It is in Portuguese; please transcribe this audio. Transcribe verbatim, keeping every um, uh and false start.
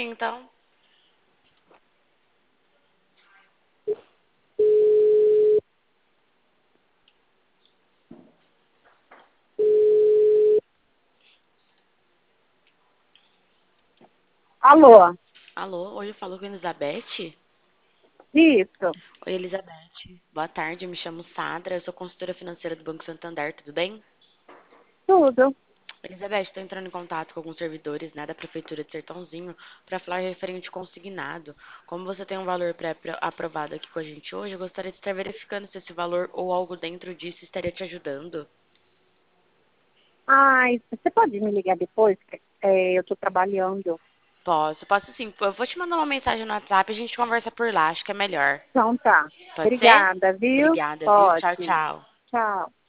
mim, então. Alô, Alô, hoje eu falo com a Elizabeth. isso, Oi, Elizabeth. Boa tarde, eu me chamo Sadra, eu sou consultora financeira do Banco Santander, tudo bem? tudo. Elizabeth, estou entrando em contato com alguns servidores, né, da Prefeitura de Sertãozinho para falar referente consignado. Como você tem um valor pré-aprovado aqui com a gente hoje, eu gostaria de estar verificando se esse valor ou algo dentro disso estaria te ajudando. Ai, você pode me ligar depois? Que, é, eu tô trabalhando. Posso, posso sim. Eu vou te mandar uma mensagem no WhatsApp e a gente conversa por lá, acho que é melhor. Então tá. Pode ser? Obrigada, viu? Obrigada, viu? Tchau, Pode. tchau. Tchau.